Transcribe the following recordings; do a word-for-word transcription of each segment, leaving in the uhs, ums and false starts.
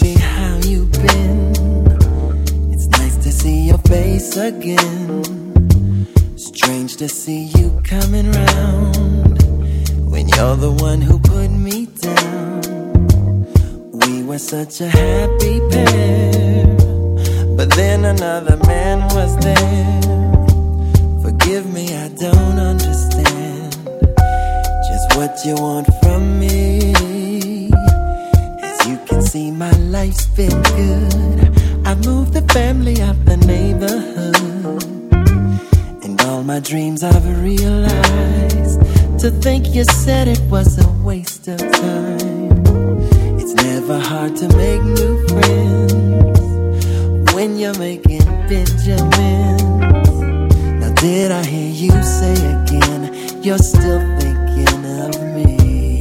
baby, how you been? It's nice to see your face again. Strange to see you coming round when you're the one who put me down. We were such a happy pair, but then another man was there. Forgive me, I don't understand just what you want from me. As you can see, my life's been good. I moved the family out the neighborhood, and all my dreams I've realized. To think you said it was a waste of time. It's never hard to make new friends when you're making Benjamins. Now did I hear you say again, you're still thinking of me?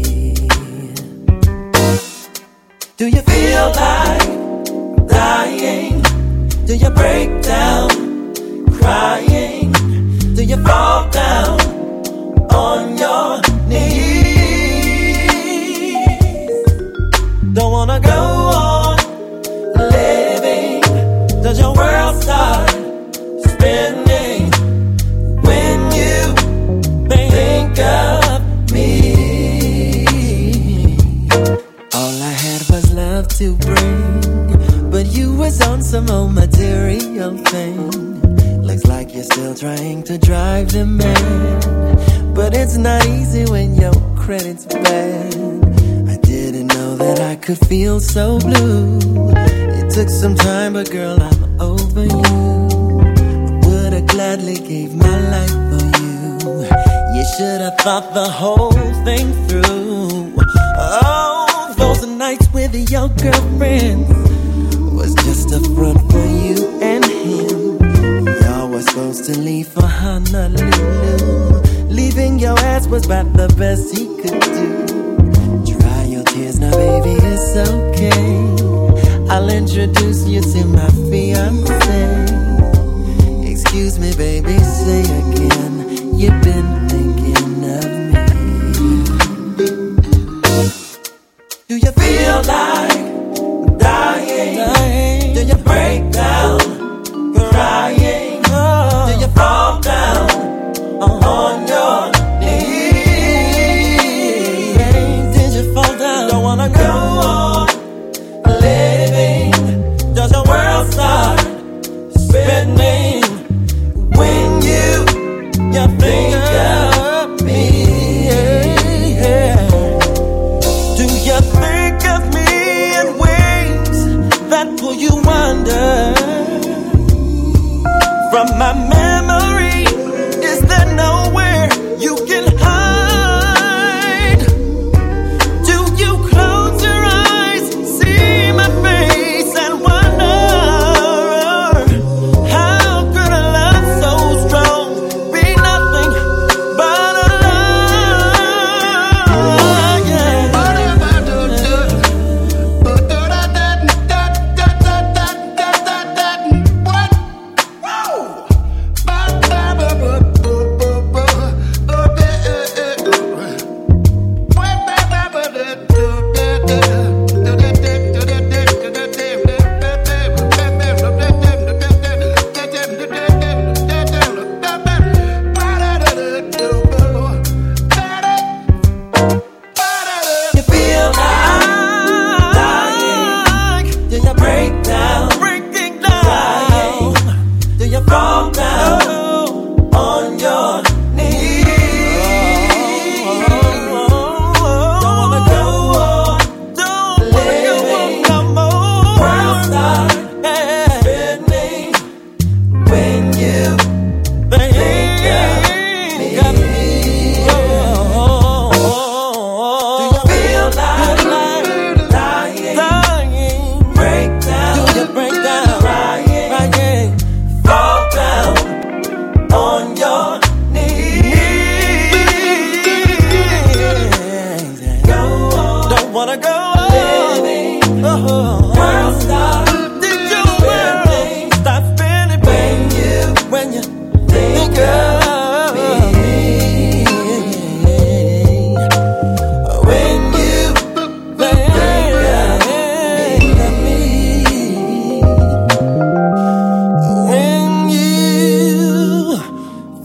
Do you feel like dying? Do you break down crying? Do you fall down on your knees? Don't wanna go on living. Does your world start spinning when you think of me? All I had was love to bring, but you was on some old material thing. Looks like you're still trying to drive the man, but it's not easy when your credit's bad. I didn't know that I could feel so blue. It took some time, but girl, I'm over you. I would've gladly gave my life for you. You should've thought the whole thing through. Oh, those nights with your girlfriend was just a front for you and him. Y'all were supposed to leave for Honolulu. Leaving your ass was about the best he could do. Dry your tears now, baby, it's okay. I'll introduce you to my fiancé. Excuse me, baby, say again, you've been thinking of me. Do you feel like dying? dying? Do you break down crying? Oh. Do you fall down on your knees? Did you fall down? Don't wanna go on living. Does your world start spinning when you you think of me? Do you think of me in ways that pull you under from my memory? Is there nowhere you can hide? Do you close your eyes, see my face, and wonder how could a love so strong be nothing but a lie? Yeah.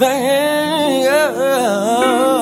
thing.